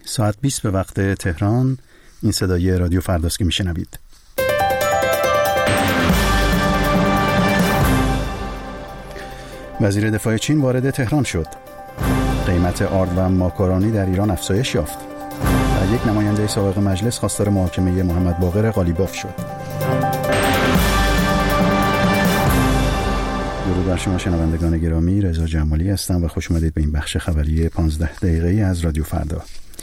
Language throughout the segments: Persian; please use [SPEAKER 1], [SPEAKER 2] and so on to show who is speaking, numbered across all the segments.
[SPEAKER 1] ساعت 20 به وقت تهران. این صدای رادیو فرداست که میشنوید. وزیر دفاع چین وارد تهران شد. قیمت آرد و ماکارونی در ایران افزایش یافت. و یک نماینده سابق مجلس خواستار محاکمه محمد باقر قالیباف شد. درود بر شما شنوندگان گرامی، رضا جمالی هستم و خوش اومدید به این بخش خبری 15 دقیقه‌ای از رادیو فردا.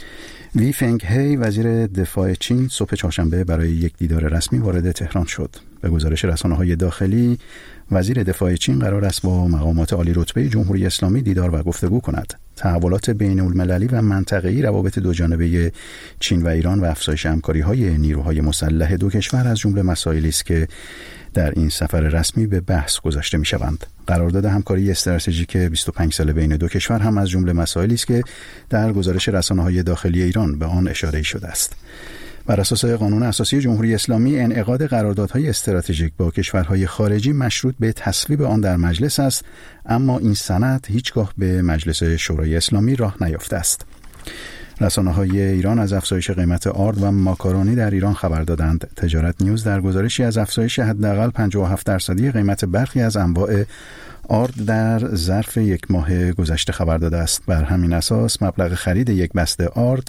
[SPEAKER 1] وی فنگ هی وزیر دفاع چین صبح چهارشنبه برای یک دیدار رسمی وارد تهران شد. به گزارش رسانه‌های داخلی، وزیر دفاع چین قرار است با مقامات عالی رتبه جمهوری اسلامی دیدار و گفتگو کند. تحولات بین‌المللی و منطقه‌ای روابط دوجانبه چین و ایران و افزایش همکاری‌های نیروهای مسلح دو کشور از جمله مسائلی است که در این سفر رسمی به بحث گذاشته می‌شوند. قرارداد همکاری استراتژیک 25 ساله بین دو کشور هم از جمله مسائلی است که در گزارش رسانه‌های داخلی ایران به آن اشاره شده است. بر اساس قانون اساسی جمهوری اسلامی، انعقاد قراردادهای استراتژیک با کشورهای خارجی مشروط به تصویب آن در مجلس است، اما این سند هیچگاه به مجلس شورای اسلامی راه نیافته است. رسانه‌های ایران از افزایش قیمت آرد و ماکارونی در ایران خبر دادند. تجارت نیوز در گزارشی از افزایش حداقل 57% قیمت برخی از انواع آرد در ظرف یک ماه گذشته خبر داده است. بر همین اساس مبلغ خرید یک بسته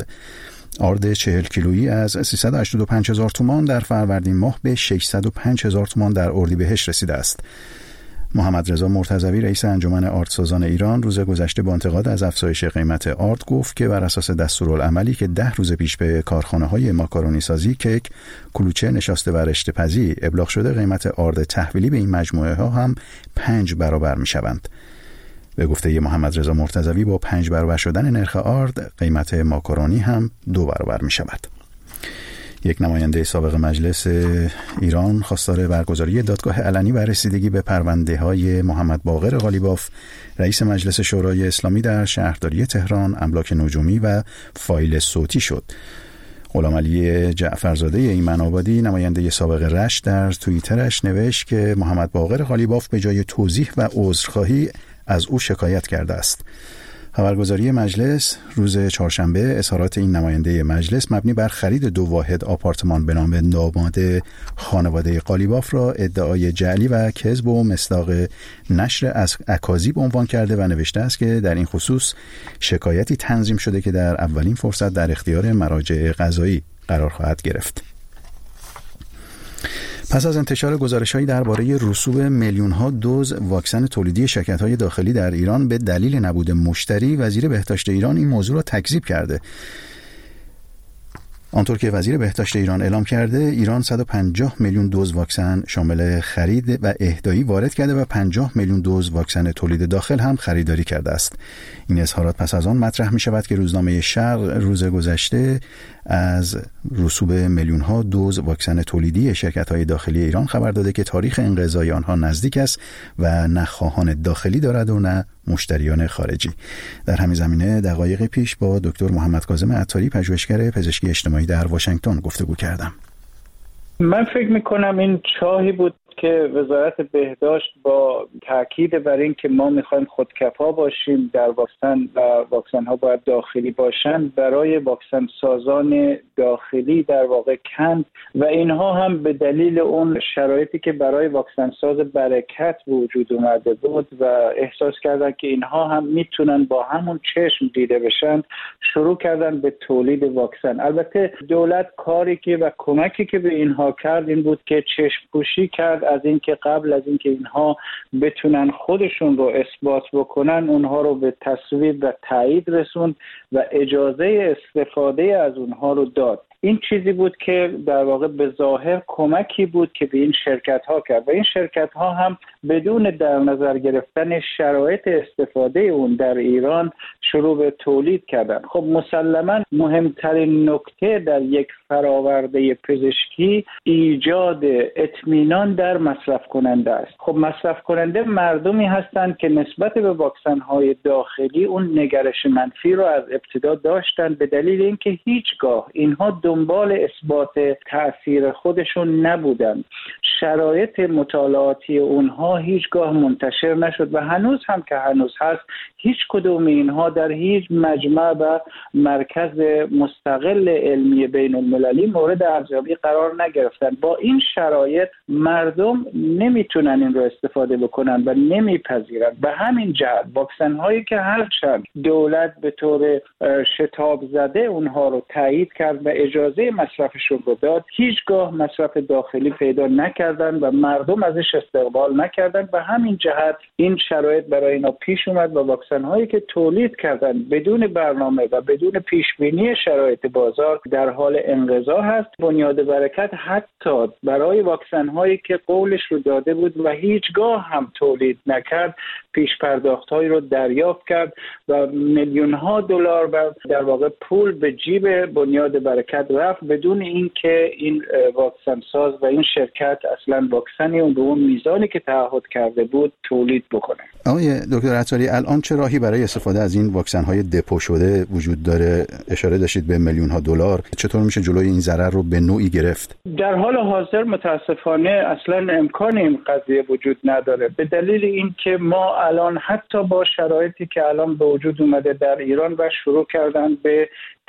[SPEAKER 1] آرد 40 کیلویی از 385,000 تومان در فروردین ماه به 605,000 تومان در اردیبهشت رسیده است. محمد رضا مرتضوی رئیس انجمن آردسازان ایران روز گذشته با انتقاد از افزایش قیمت آرد گفت که بر اساس دستورالعملی که 10 روز پیش به کارخانه‌های ماکارونی سازی، کیک، کلوچه، نشاسته و رشته‌پزی ابلاغ شده، قیمت آرد تحویلی به این مجموعه ها هم 5 برابر می‌شوند. به گفته محمد رضا مرتضوی با 5 برابر شدن نرخ آرد، قیمت ماکارونی هم 2 برابر می‌شود. یک نماینده سابق مجلس ایران خواستار برگزاری دادگاه علنی و رسیدگی به پرونده‌های محمد باقر قالیباف، رئیس مجلس شورای اسلامی در شهرداری تهران، املاک نجومی و فایل صوتی شد. غلامعلی جعفرزاده ایمن‌آبادی، نماینده سابق رشت، در توییترش نوشت که محمد باقر قالیباف به جای توضیح و عذرخواهی از او شکایت کرده است. خبرگزاری مجلس روز چهارشنبه اظهارات این نماینده مجلس مبنی بر خرید 2 واحد آپارتمان به نام داماد خانواده قالیباف را ادعای جعلی و کذب و مصداق نشر از اکاذیب عنوان کرده و نوشته است که در این خصوص شکایتی تنظیم شده که در اولین فرصت در اختیار مراجع قضایی قرار خواهد گرفت. پس از انتشار گزارش‌هایی درباره رسوب میلیون‌ها دوز واکسن تولیدی شرکت‌های داخلی در ایران به دلیل نبود مشتری، وزیر بهداشت ایران این موضوع را تکذیب کرده. آنطور که وزیر بهداشت ایران اعلام کرده، ایران 150 میلیون دوز واکسن شامل خرید و اهدایی وارد کرده و 50 میلیون دوز واکسن تولید داخل هم خریداری کرده است. این اظهارات پس از آن مطرح می شود که روزنامه شرق روز گذشته از رسوب میلیون‌ها دوز واکسن تولیدی شرکت‌های داخلی ایران خبر داده که تاریخ انقضای آنها نزدیک است و نه خواهان داخلی دارد و نه مشتریان خارجی. در همین زمینه دقایق پیش با دکتر محمد کاظم عطاری، پژوهشگر پزشکی اجتماعی در واشنگتن گفتگو کردم.
[SPEAKER 2] من فکر می‌کنم این چاهی بود که وزارت بهداشت با تاکید بر این که ما می‌خوایم خودکفا باشیم در واکسن و واکسن‌ها باید داخلی باشن، برای واکسن سازان داخلی در واقع کند و اینها هم به دلیل اون شرایطی که برای واکسن ساز برکت وجود اومده بود و احساس کردن که اینها هم میتونن با همون چشم دیده بشن، شروع کردن به تولید واکسن. البته دولت کاری که و کمکی که به اینها کرد این بود که چشم پوشی کرد از اینکه قبل از اینکه اینها بتونن خودشون رو اثبات بکنن، اونها رو به تصویب و تایید رسوند و اجازه استفاده از اونها رو داد. این چیزی بود که در واقع به ظاهر کمکی بود که به این شرکت‌ها کرد و این شرکت‌ها هم بدون در نظر گرفتن شرایط استفاده اون در ایران شروع به تولید کردن. خب مسلماً مهمترین نکته در یک فراورده پزشکی ایجاد اطمینان در مصرف کننده است. خب مصرف کننده مردمی هستند که نسبت به واکسن‌های داخلی اون نگرش منفی رو از ابتدا داشتن به دلیل اینکه هیچگاه اینها دنبال اثبات تأثیر خودشون نبودن. شرایط مطالعاتی اونها هیچگاه منتشر نشد و هنوز هم که هنوز هست هیچ کدوم اینها در هیچ مجمع و مرکز مستقل علمی بین المللی مورد ارزیابی قرار نگرفتن. با این شرایط مردم نمیتونن این رو استفاده بکنن و نمیپذیرن. به همین جهت واکسن هایی که هرچند دولت به طور شتاب زده اونها رو تایید کرد و اجازه مصرفشون رو داد، هیچگاه مصرف داخلی پیدا نکردن و مردم ازش استقبال نکردن. به همین جهت این شرایط برای اینا پیش اومد و واکسن هایی که تولید کردن بدون برنامه و بدون پیش بینی شرایط بازار در حال انقضا هست. بنیاد برکت حتی برای واکسن هایی که قولش رو داده بود و هیچگاه هم تولید نکرد پیش پرداخت هایی رو دریافت کرد و میلیون ها دلار در واقع پول به جیب بنیاد برکت رفت بدون اینکه این واکسن ساز و این شرکت اصلا واکسنی اون به اون میزانی که تعهد کرده بود تولید بکنه.
[SPEAKER 1] آقای دکتر عطاری، الان چه راهی برای استفاده از این واکسن های دپو شده وجود داره؟ اشاره داشتید به میلیون ها دلار. چطور میشه جلوی این ضرر رو به نوعی گرفت؟
[SPEAKER 2] در حال حاضر متاسفانه اصلا امکان این قضیه وجود نداره، به دلیل اینکه ما الان حتی با شرایطی که الان به وجود اومده در ایران و شروع کردن به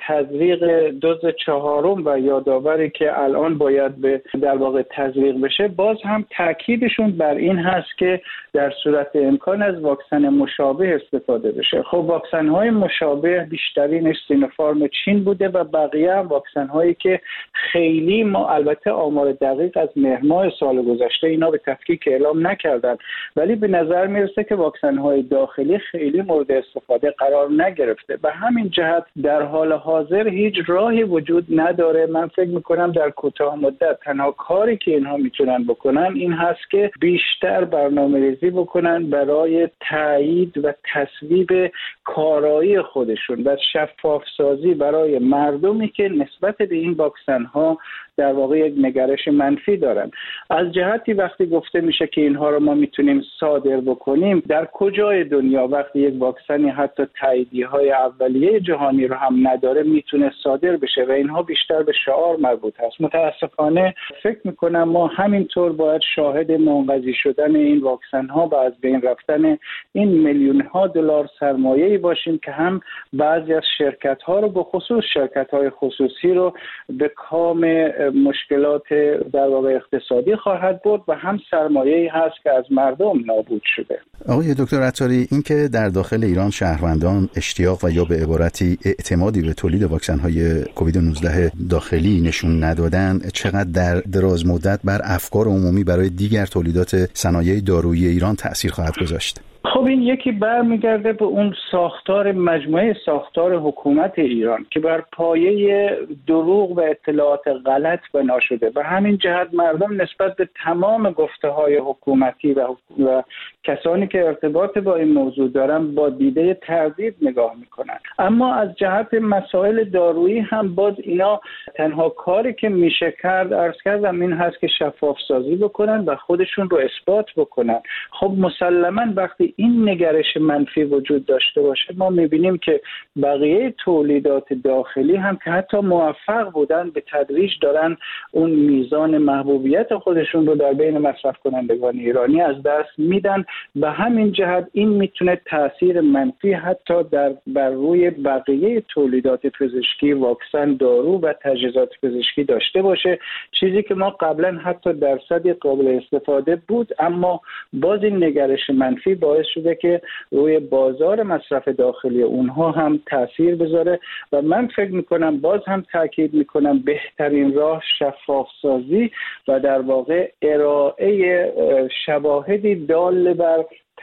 [SPEAKER 2] تزریق دوز 4 و یادآوری که الان باید به در واقع تزریق بشه، باز هم تاکیدشون بر این هست که در صورت امکان از واکسن مشابه استفاده بشه. خب واکسن های مشابه بیشترینش سینوفارم چین بوده و بقیه هم واکسن هایی که خیلی ما البته آمار دقیق از مهر ماه سال گذشته اینا به تفکیک اعلام نکردن، ولی به نظر میرسه که واکسن های داخلی خیلی مورد استفاده قرار نگرفته. به همین جهت در حال حاضر هیچ راهی وجود نداره. من فکر میکنم در کوتاه مدت تنها کاری که اینها میتونن بکنن این هست که بیشتر برنامه‌ریزی بکنن برای تایید و تصویب کارایی خودشون و شفاف سازی برای مردمی که نسبت به این واکسن ها در واقع یک نگرش منفی دارن. از جهتی وقتی گفته میشه که اینها رو ما میتونیم صادر بکنیم، در کجای دنیا وقتی یک واکسنی حتی تاییدیه‌های اولیه جهانی رو هم نداره میتونه صادر بشه و اینها بیشتر به شعار مربوط هست. متاسفانه فکر میکنم ما همینطور باید شاهد منقضی شدن این واکسن ها و از بین رفتن این میلیون ها دلار سرمایه‌ای باشیم که هم بعضی از شرکت ها رو به خصوص شرکت های خصوصی رو به کام مشکلات در واقع اقتصادی خواهد برد و هم سرمایه‌ای هست که از مردم نابود شده.
[SPEAKER 1] آقای دکتر عطاری، این که در داخل ایران شهروندان اشتیاق و یا به عبارتی اعتمادی به تولید واکسن‌های کووید 19 داخلی نشون ندادن، چقدر در دراز مدت بر افکار عمومی برای دیگر تولیدات صنایع دارویی ایران تأثیر خواهد گذاشت؟
[SPEAKER 2] خب این یکی برمیگرده به اون ساختار مجموعه ساختار حکومت ایران که بر پایه دروغ و اطلاعات غلط بنا شده و همین جهت مردم نسبت به تمام گفته‌های حکومتی و کسانی که ارتباط با این موضوع دارن با دیده تردید نگاه میکنن. اما از جهت مسائل دارویی هم باز اینا تنها کاری که میشه کرد عرض کردم این هست که شفاف سازی بکنن و خودشون رو اثبات بکنن. خب مسلماً وقتی این نگرش منفی وجود داشته باشه ما میبینیم که بقیه تولیدات داخلی هم که حتی موفق بودن به تدریج دارن اون میزان محبوبیت خودشون رو در بین مصرف کنندگان ایرانی از دست میدن. به همین جهت این میتونه تاثیر منفی حتی بر روی بقیه تولیدات پزشکی، واکسن، دارو و تجهیزات پزشکی داشته باشه، چیزی که ما قبلا حتی درصدی قابل استفاده بود اما باز این نگرش منفی باعث شده که روی بازار مصرف داخلی اونها هم تاثیر بذاره و من فکر میکنم باز هم تاکید میکنم بهترین راه شفاف سازی و در واقع ارائه شواهدی دال بر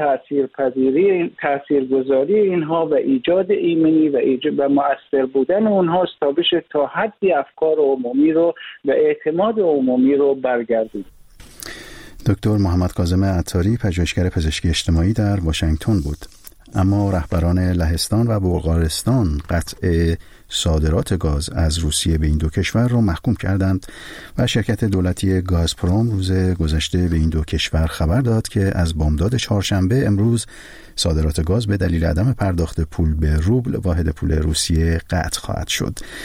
[SPEAKER 2] تاثیرگذاری اینها و ایجاد ایمنی و مؤثر بودن اونها تا بشه تا حدی افکار عمومی رو و اعتماد عمومی رو برگردید.
[SPEAKER 1] دکتر محمد کاظم عطاری، پژوهشگر پزشکی اجتماعی در واشنگتن بود. اما رهبران لهستان و بلغارستان قطع صادرات گاز از روسیه به این دو کشور را محکوم کردند و شرکت دولتی گازپروم روز گذشته به این دو کشور خبر داد که از بامداد چهارشنبه امروز صادرات گاز به دلیل عدم پرداخت پول به روبل واحد پول روسیه قطع خواهد شد.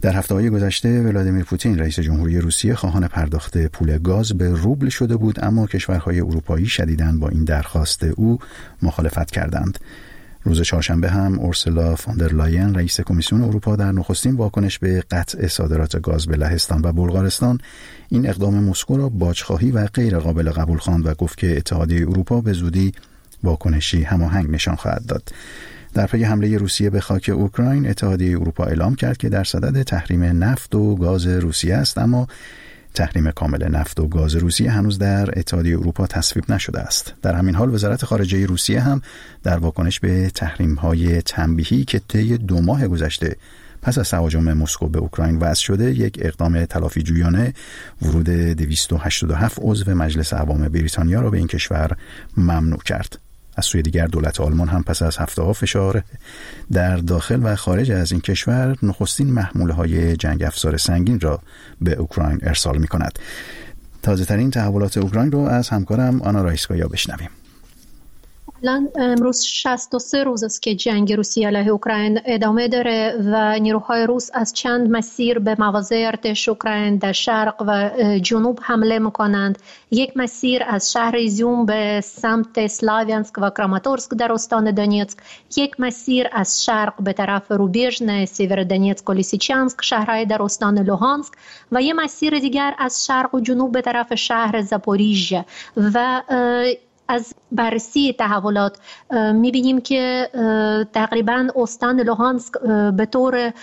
[SPEAKER 1] در هفته‌های گذشته ولادیمیر پوتین رئیس جمهوری روسیه خواهان پرداخت پول گاز به روبل شده بود، اما کشورهای اروپایی شدیداً با این درخواست او مخالفت کردند. روز چهارشنبه هم اورسولا فوندر لاین رئیس کمیسیون اروپا در نخستین واکنش به قطع صادرات گاز به لهستان و بلغارستان این اقدام مسکو را باجخواهی و غیر قابل قبول خواند و گفت که اتحادیه اروپا به زودی واکنشی هماهنگ نشان خواهد داد. در پی حمله روسیه به خاک اوکراین، اتحادیه اروپا اعلام کرد که در صدد تحریم نفت و گاز روسیه است، اما تحریم کامل نفت و گاز روسیه هنوز در اتحادیه اروپا تصویب نشده است. در همین حال وزارت خارجه روسیه هم در واکنش به تحریم‌های تنبیهی که طی 2 ماه گذشته پس از تهاجم مسکو به اوکراین وضع شده، یک اقدام تلافی جویانه ورود 287 عضو مجلس اعوام بریتانیا را به این کشور ممنوع کرد. از سوی دیگر دولت آلمان هم پس از هفته‌ها فشار در داخل و خارج از این کشور نخستین محموله‌های جنگ افزار سنگین را به اوکراین ارسال می‌کند. تازه‌ترین تحولات اوکراین رو از همکارم آنا رایسکایا بشنویم.
[SPEAKER 3] الان امروز 63 روز است که جنگ روسیه علیه اوکراین ادامه داره و نیروهای روس از چند مسیر به مواضع ارتش اوکراین در شرق و جنوب حمله میکنند. یک مسیر از شهر ایزیوم به سمت سلاویانسک و کراماتورسک در استان دونیتسک، یک مسیر از شرق به طرف روبیژن، سیور دونیتسک و لیسیچانسک، شهرهای در استان لوهانسک، و یک مسیر دیگر از شرق و جنوب به طرف شهر زاپوریژه. و از بررسی تحولات می‌بینیم که تقریباً استان لوهانسک به طور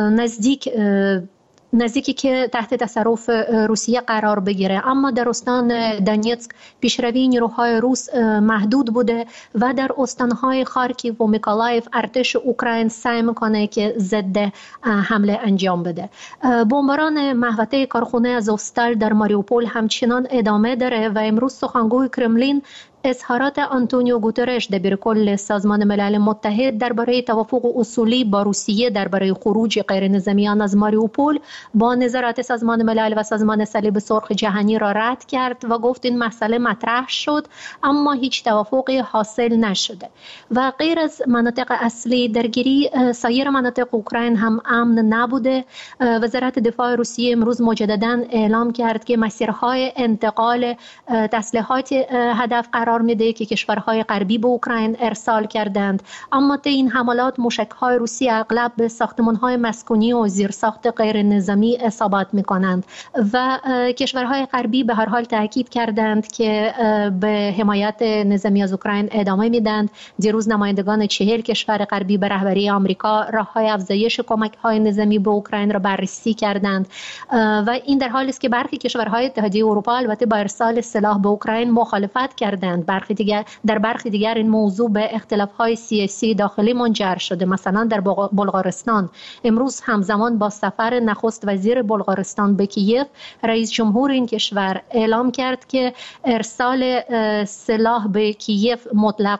[SPEAKER 3] نزدیکی که تحت تصرف روسیه قرار بگیره، اما در استان دونیتسک پیشروی نیروهای روس محدود بوده و در استانهای خارکیو و میکولایف ارتش اوکراین سعی میکنه که ضد حمله انجام بده. بمباران محوطه کارخانه آزوفستال در ماریوپول همچنان ادامه داره و امروز سخنگوی کرملین اظهارات آنتونیو گوترش دبیرکل سازمان ملل متحد درباره توافق اصولی با روسیه درباره خروج غیرنظامیان از ماریوپول با نظارت سازمان ملل و سازمان صلیب سرخ جهانی را رد کرد و گفت این مسئله مطرح شد اما هیچ توافقی حاصل نشده. و غیر از مناطق اصلی درگیری، سایر مناطق اوکراین هم امن نبوده. وزارت دفاع روسیه امروز مجددا اعلام کرد که مسیرهای انتقال تسلیحات هدف قرار میده که کشورهای غربی به اوکراین ارسال کردند، اما طی این حملات موشک‌های روسی اغلب به ساختمان‌های مسکونی و زیرساخت غیر نظامی اصابت می‌کنند و کشورهای غربی به هر حال تاکید کردند که به حمایت نظامی از اوکراین ادامه میدند. دیروز نمایندگان 40 کشور غربی به رهبری آمریکا راه‌های افزایش کمک‌های نظامی به اوکراین را بررسی کردند و این در حالی است که برخی کشورهای اتحادیه اروپا البته با ارسال سلاح به اوکراین مخالفت کردند. در برخی دیگر این موضوع به اختلاف‌های سیاسی داخلی منجر شده. مثلا در بلغارستان امروز همزمان با سفر نخست وزیر بلغارستان به کیف، رئیس جمهور این کشور اعلام کرد که ارسال سلاح به کیف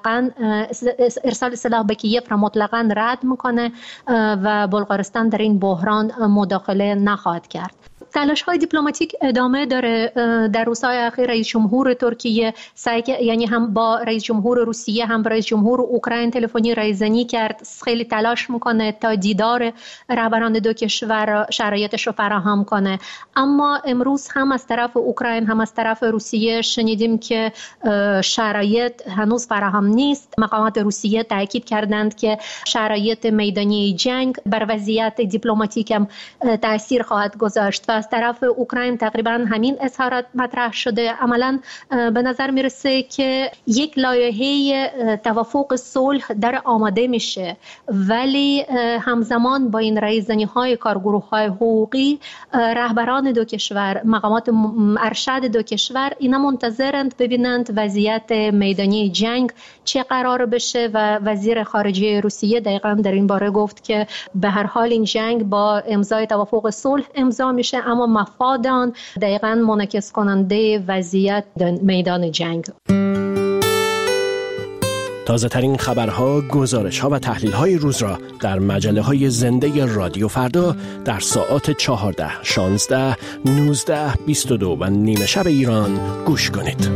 [SPEAKER 3] را مطلقاً رد میکنه و بلغارستان در این بحران مداخله نخواهد کرد. تلاش‌های دیپلماتیک ادامه داره. در روزهای اخیر رئیس جمهور ترکیه یعنی هم با رئیس جمهور روسیه هم با رئیس جمهور اوکراین تلفنی رایزنی کرد. خیلی تلاش میکنه تا دیدار رهبران دو کشور شرایطش رو فراهم کنه، اما امروز هم از طرف اوکراین هم از طرف روسیه شنیدیم که شرایط هنوز فراهم نیست. مقامات روسیه تاکید کردند که شرایط میدانی جنگ بر وضعیت دیپلماتیک هم تاثیر خواهد گذاشت و از طرف اوکراین تقریبا همین اظهارات مطرح شده. عملا به نظر میرسه که یک لایحه توافق صلح در آماده میشه، ولی همزمان با این رایزنی‌های کارگروه‌های حقوقی رهبران دو کشور، مقامات ارشد دو کشور اینا منتظرند ببینند وضعیت میدانی جنگ چه قرار بشه و وزیر خارجه روسیه دقیقاً در این باره گفت که به هر حال این جنگ با امضای توافق صلح امضا میشه، اما مفاد آن دقیقاً منعکس کننده وضعیت میدان جنگ.
[SPEAKER 4] تازه ترین خبرها، گزارش‌ها و تحلیل‌های روز را در مجله‌های زنده رادیو فردا در ساعات 14، 16، 19، 22 و نیمه شب ایران گوش کنید.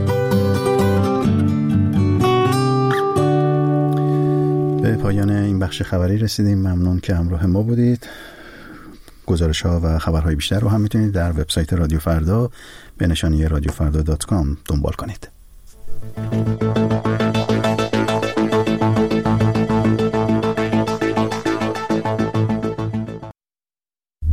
[SPEAKER 1] به پایان این بخش خبری رسیدیم. ممنون که همراه ما بودید. گزارش‌ها و خبرهای بیشتر رو هم میتونید در وبسایت رادیو فردا به نشانی radiofrda.com دنبال کنید.